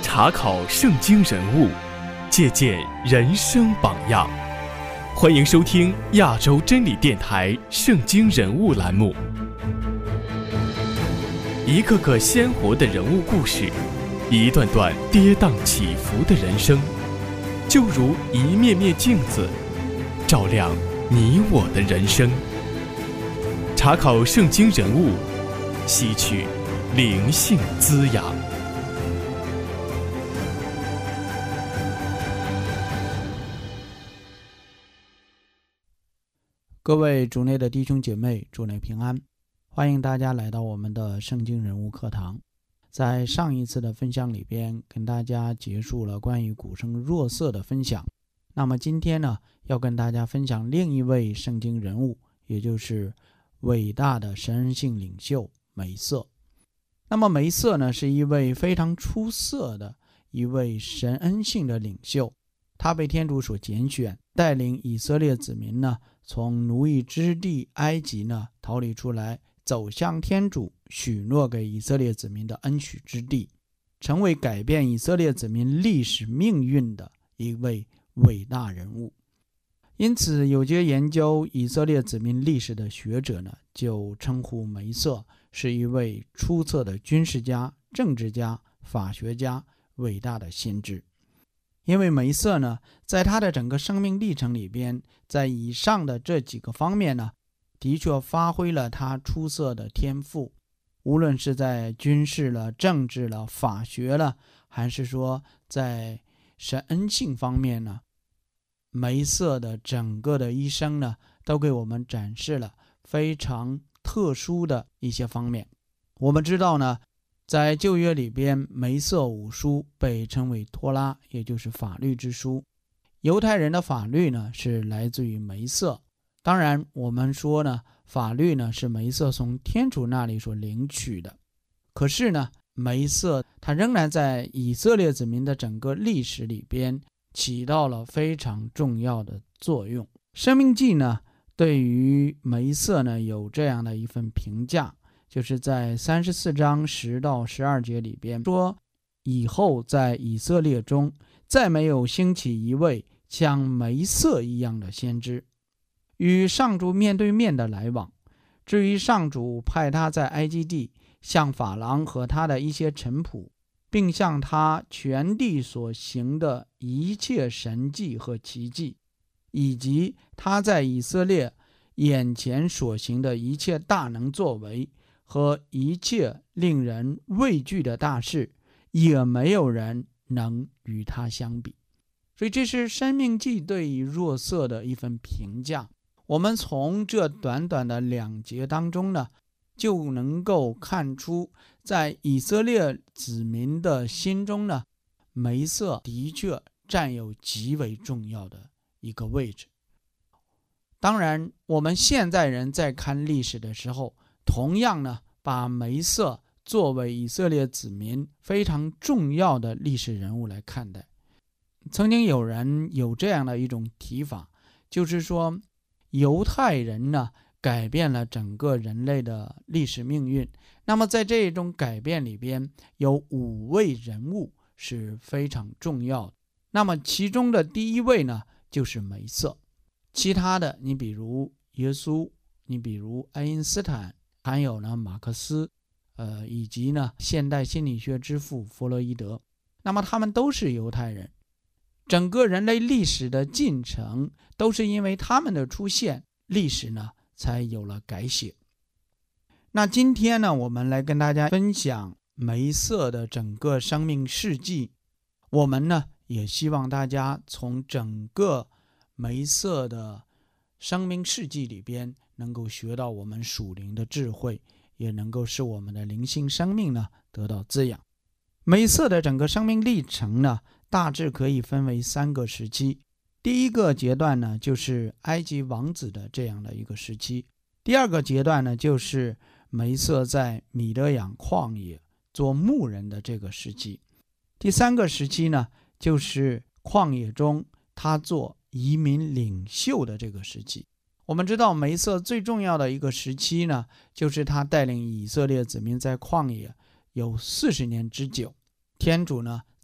查考圣经人物，借鉴人生榜样。欢迎收听亚洲真理电台圣经人物栏目，一个个鲜活的人物故事，一段段跌宕起伏的人生，就如一面面镜子，照亮你我的人生。查考圣经人物，吸取灵性滋养。 各位主内的弟兄姐妹，主内平安，欢迎大家来到我们的圣经人物课堂。在上一次的分享里边，跟大家结束了关于古圣若瑟的分享。那么今天呢，要跟大家分享另一位圣经人物，也就是伟大的神恩性领袖梅瑟。那么梅瑟呢，是一位非常出色的一位神恩性的领袖，他被天主所拣选，带领以色列子民呢，从奴役之地埃及呢逃离出来，走向天主许诺给以色列子民的恩许之地，成为改变以色列子民历史命运的一位伟大人物。因此有些研究以色列子民历史的学者呢，就称呼梅瑟是一位出色的军事家、政治家、法学家，伟大的先知。因为梅瑟呢，在他的整个生命历程里边，在以上的这几个方面呢，的确发挥了他出色的天赋，无论是在军事了、政治了、法学了，还是说在神恩性方面呢，梅瑟的整个的一生呢，都给我们展示了非常特殊的一些方面。我们知道呢，在旧约里边，梅瑟五书被称为托拉，也就是法律之书。犹太人的法律呢，是来自于梅瑟。当然我们说呢，法律呢是梅瑟从天主那里所领取的。可是呢，梅瑟他仍然在以色列子民的整个历史里边起到了非常重要的作用。申命记呢，对于梅瑟呢有这样的一份评价，就是在34章10到12节里边说，以后在以色列中再没有兴起一位像梅瑟一样的先知，与上主面对面的来往。至于上主派他在埃及地向法郎和他的一些臣仆，并向他全地所行的一切神迹和奇迹，以及他在以色列眼前所行的一切大能作为和一切令人畏惧的大事，也没有人能与他相比。所以这是申命记对于若瑟的一份评价。我们从这短短的2节当中呢，就能够看出，在以色列子民的心中呢，梅瑟的确占有极为重要的一个位置。当然我们现在人在看历史的时候，同样呢，把梅瑟作为以色列子民非常重要的历史人物来看待。曾经有人有这样的一种提法，就是说犹太人呢改变了整个人类的历史命运。那么在这种改变里边，有5位人物是非常重要的。那么其中的第一位呢，就是梅瑟。其他的，你比如耶稣，你比如爱因斯坦，还有呢马克思，以及呢现代心理学之父弗洛伊德，那么他们都是犹太人。整个人类历史的进程都是因为他们的出现，历史呢才有了改写。那今天呢，我们来跟大家分享梅瑟的整个生命事迹。我们呢也希望大家从整个梅瑟的生命事迹里边能够学到我们属灵的智慧，也能够使我们的灵性生命呢得到滋养。梅瑟的整个生命历程呢，大致可以分为3个时期。第一个阶段呢，就是埃及王子的这样的一个时期。第二个阶段呢，就是梅瑟在米德养旷野做牧人的这个时期。第3个时期呢，就是旷野中他做移民领袖的这个时期。我们知道梅瑟最重要的一个时期呢，就是他带领以色列子民在旷野有40年之久。天主呢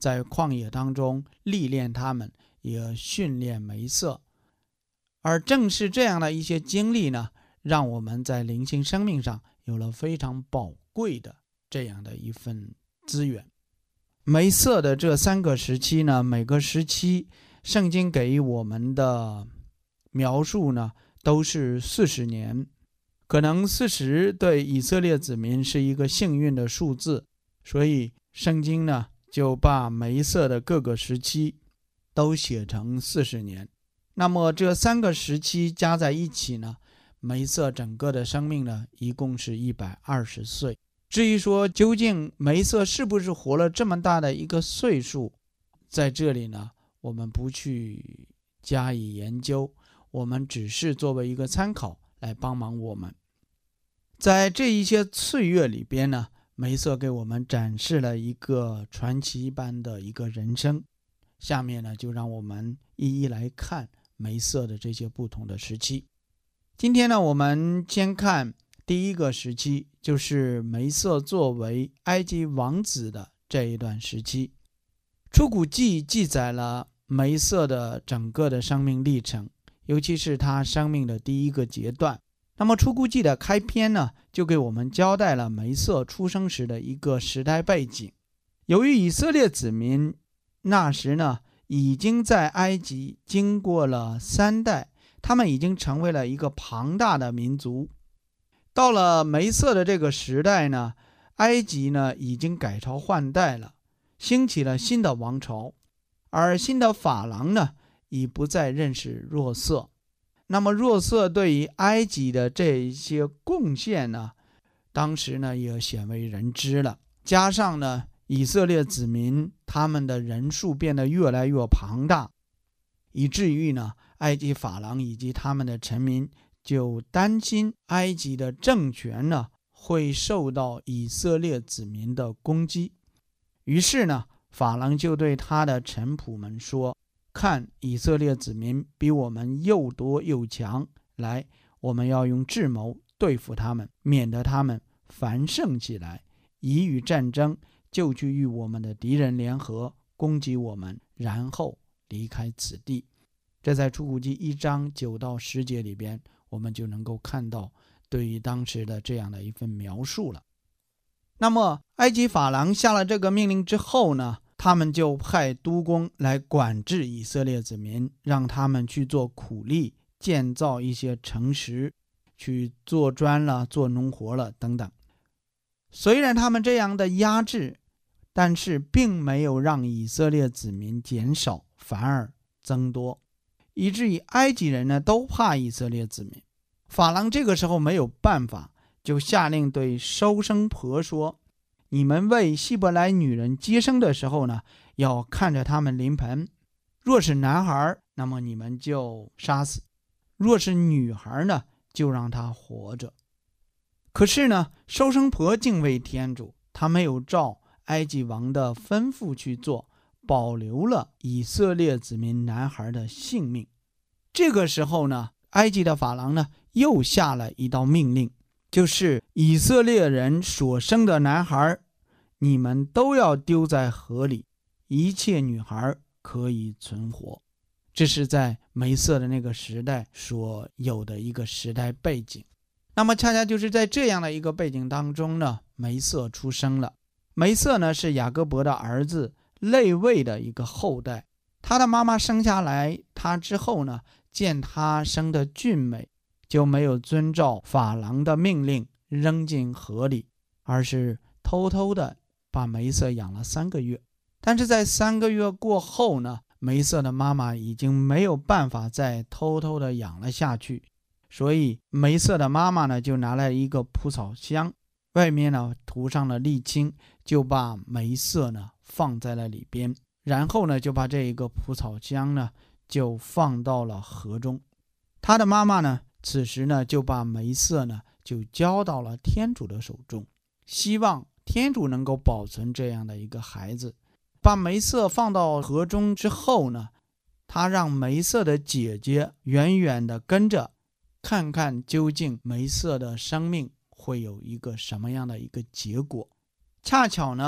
在旷野当中历练他们，也训练梅瑟。而正是这样的一些经历呢，让我们在灵性生命上有了非常宝贵的这样的一份资源。梅瑟的这3个时期呢，每个时期圣经给予我们的描述呢，都是40年。可能40对以色列子民是一个幸运的数字，所以圣经呢就把梅瑟的各个时期都写成40年。那么这3个时期加在一起呢，梅瑟整个的生命呢一共是120岁。至于说究竟梅瑟是不是活了这么大的一个岁数，在这里呢我们不去加以研究，我们只是作为一个参考来帮忙我们。在这一些岁月里边呢，梅瑟给我们展示了一个传奇般的一个人生。下面呢，就让我们一一来看梅瑟的这些不同的时期。今天呢，我们先看第一个时期，就是梅瑟作为埃及王子的这一段时期。出谷记记载了梅瑟的整个的生命历程，尤其是他生命的第一个阶段。那么出谷记的开篇呢，就给我们交代了梅瑟出生时的一个时代背景。由于以色列子民那时呢，已经在埃及经过了3代，他们已经成为了一个庞大的民族。到了梅瑟的这个时代呢，埃及呢已经改朝换代了，兴起了新的王朝，而新的法郎呢已不再认识若瑟。那么若瑟对于埃及的这些贡献呢，当时呢也鲜为人知了。加上呢以色列子民他们的人数变得越来越庞大，以至于呢埃及法郎以及他们的臣民就担心埃及的政权呢会受到以色列子民的攻击。于是呢法郎就对他的臣仆们说，看以色列子民比我们又多又强，来，我们要用智谋对付他们，免得他们繁盛起来，以与战争，就去与我们的敌人联合，攻击我们，然后离开此地。这在出谷记1章9到10节里边，我们就能够看到对于当时的这样的一份描述了。那么埃及法郎下了这个命令之后呢，他们就派督工来管制以色列子民，让他们去做苦力，建造一些城池，去做砖了，做农活了等等。虽然他们这样的压制，但是并没有让以色列子民减少，反而增多，以至于埃及人呢都怕以色列子民。法郎这个时候没有办法，就下令对收生婆说，你们为希伯来女人接生的时候呢，要看着他们临盆，若是男孩，那么你们就杀死；若是女孩呢，就让她活着。可是呢，收生婆敬畏天主，他没有照埃及王的吩咐去做，保留了以色列子民男孩的性命。这个时候呢，埃及的法郎呢又下了一道命令，就是以色列人所生的男孩，你们都要丢在河里，一切女孩可以存活。这是在梅瑟的那个时代所有的一个时代背景。那么恰恰就是在这样的一个背景当中呢，梅瑟出生了。梅瑟呢是雅各伯的儿子肋未的一个后代。他的妈妈生下来他之后呢，见他生得俊美，就没有遵照法郎的命令扔进河里，而是偷偷的把梅瑟养了3个月。但是在3个月过后呢，梅瑟的妈妈已经没有办法再偷偷的养了下去，所以梅瑟的妈妈呢就拿来一个蒲草箱，外面呢涂上了沥青，就把梅瑟呢放在了里边，然后呢就把这一个蒲草箱呢就放到了河中。他的妈妈呢此时呢就把梅瑟呢就交到了天主的手中，希望天主能够保存这样的一个孩子。把梅瑟放到河中之后呢，他让梅瑟的姐姐远远地跟着，看看究竟梅瑟的生命会有一个什么样的一个结果。恰巧呢，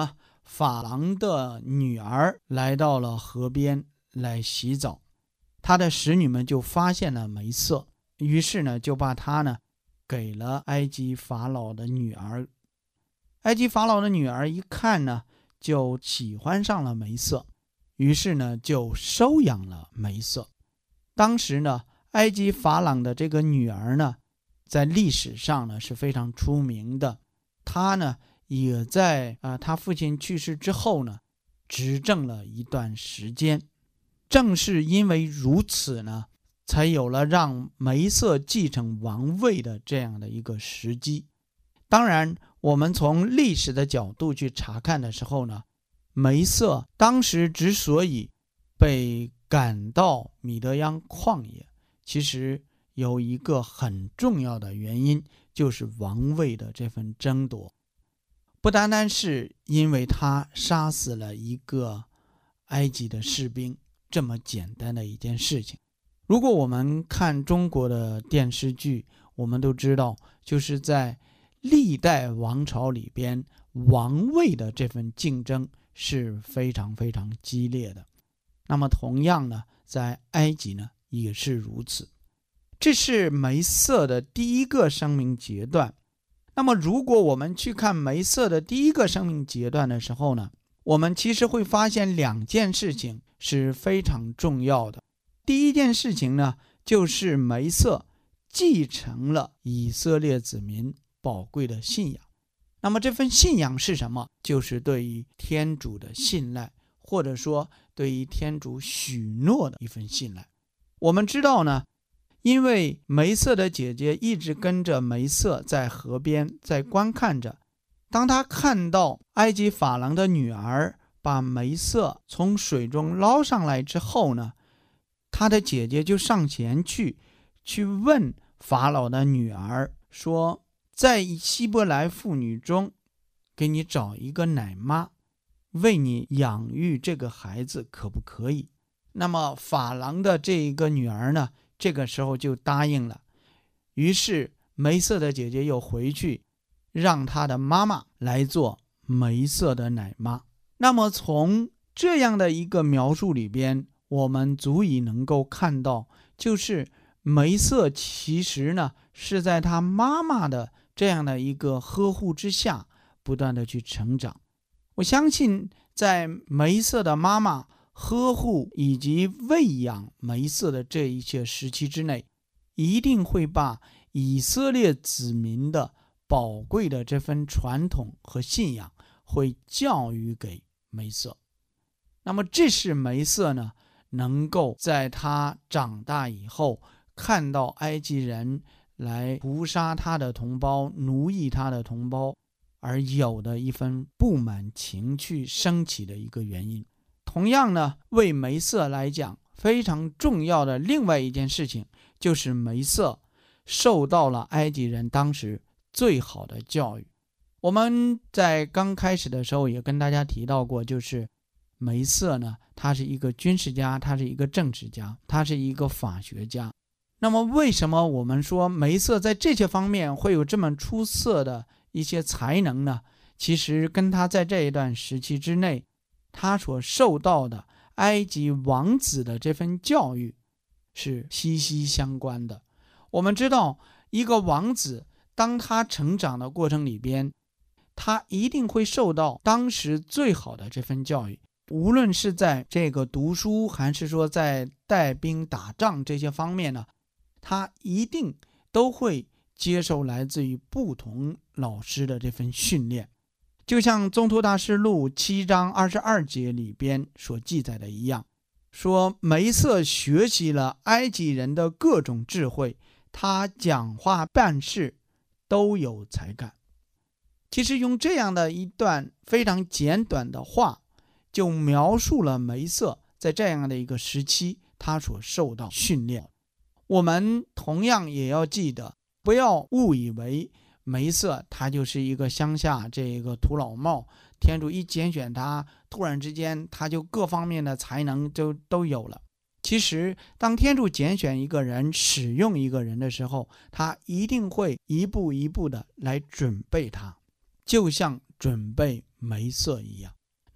法郎的女儿来到了河边来洗澡，他的使女们就发现了梅瑟，于是呢就把他呢给了埃及法老的女儿。埃及法老的女儿一看呢，就喜欢上了梅瑟，于是呢就收养了梅瑟。当时呢，埃及法老的这个女儿呢，在历史上呢是非常出名的。她呢也在她父亲去世之后呢，执政了一段时间。正是因为如此呢，才有了让梅瑟继承王位的这样的一个时机。当然，我们从历史的角度去查看的时候呢，梅瑟当时之所以被赶到米德央旷野，其实有一个很重要的原因，就是王位的这份争夺。不单单是因为他杀死了一个埃及的士兵这么简单的一件事情。如果我们看中国的电视剧，我们都知道，就是在历代王朝里边，王位的这份竞争是非常非常激烈的。那么同样呢，在埃及呢也是如此。这是梅瑟的第一个生命阶段。那么如果我们去看梅瑟的第一个生命阶段的时候呢，我们其实会发现两件事情是非常重要的。第一件事情呢，就是梅瑟继承了以色列子民宝贵的信仰。那么这份信仰是什么？就是对于天主的信赖，或者说对于天主许诺的一份信赖。我们知道呢，因为梅瑟的姐姐一直跟着梅瑟在河边在观看着，当他看到埃及法郎的女儿把梅瑟从水中捞上来之后呢，他的姐姐就上前去问法老的女儿说，在希伯来妇女中给你找一个奶妈，为你养育这个孩子可不可以？那么法郎的这一个女儿呢，这个时候就答应了。于是梅瑟的姐姐又回去让她的妈妈来做梅瑟的奶妈。那么从这样的一个描述里边，我们足以能够看到，就是梅瑟其实呢是在她妈妈的这样的一个呵护之下不断的去成长。我相信在梅瑟的妈妈呵护以及喂养梅瑟的这一切时期之内，一定会把以色列子民的宝贵的这份传统和信仰会教育给梅瑟。那么这是梅瑟呢能够在他长大以后，看到埃及人来屠杀他的同胞，奴役他的同胞，而有的一份不满情绪升起的一个原因。同样呢，为梅瑟来讲非常重要的另外一件事情，就是梅瑟受到了埃及人当时最好的教育。我们在刚开始的时候也跟大家提到过，就是梅瑟呢，他是一个军事家，他是一个政治家，他是一个法学家。那么为什么我们说梅瑟在这些方面会有这么出色的一些才能呢？其实跟他在这一段时期之内，他所受到的埃及王子的这份教育是息息相关的。我们知道，一个王子当他成长的过程里边，他一定会受到当时最好的这份教育，无论是在这个读书还是说在带兵打仗这些方面呢，他一定都会接受来自于不同老师的这份训练。就像《宗徒大事录》7章22节里边所记载的一样，说梅瑟学习了埃及人的各种智慧，他讲话办事都有才干。其实用这样的一段非常简短的话，就描述了梅瑟在这样的一个时期他所受到训练。我们同样也要记得，不要误以为梅瑟他就是一个乡下这个土老帽，天主一拣选他，突然之间他就各方面的才能就都有了。其实当天主拣选一个人，使用一个人的时候，他一定会一步一步的来准备他，就像准备梅瑟一样。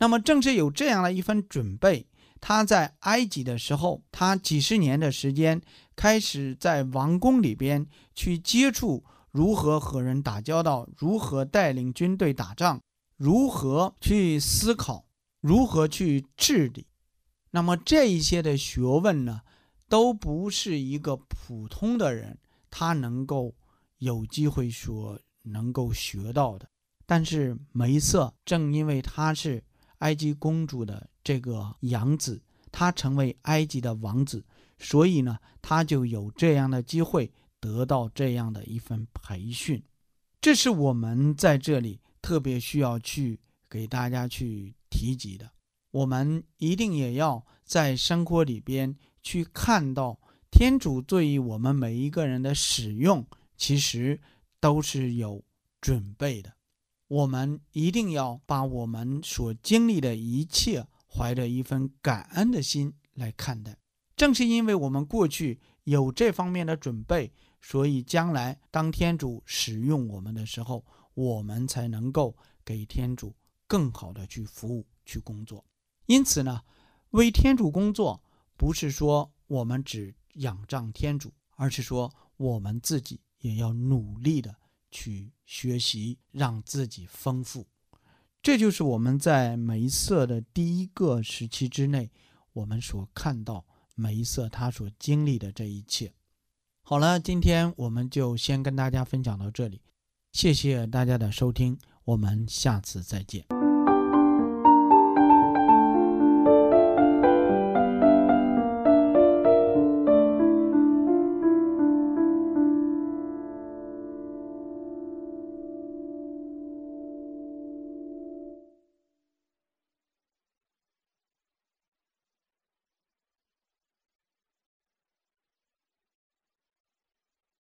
那么正是有这样的一份准备，他在埃及的时候，他几十年的时间开始在王宫里边去接触如何和人打交道，如何带领军队打仗，如何去思考，如何去治理。那么这一些的学问呢，都不是一个普通的人他能够有机会说能够学到的。但是梅瑟正因为他是埃及公主的这个养子，他成为埃及的王子，所以呢，他就有这样的机会得到这样的一份培训。这是我们在这里特别需要去给大家去提及的。我们一定也要在生活里边去看到天主对于我们每一个人的使用其实都是有准备的。我们一定要把我们所经历的一切怀着一份感恩的心来看待。正是因为我们过去有这方面的准备，所以将来当天主使用我们的时候，我们才能够给天主更好的去服务去工作。因此呢，为天主工作不是说我们只仰仗天主，而是说我们自己也要努力的去学习，让自己丰富。这就是我们在梅瑟的第一个时期之内，我们所看到梅瑟他所经历的这一切。好了，今天我们就先跟大家分享到这里，谢谢大家的收听，我们下次再见。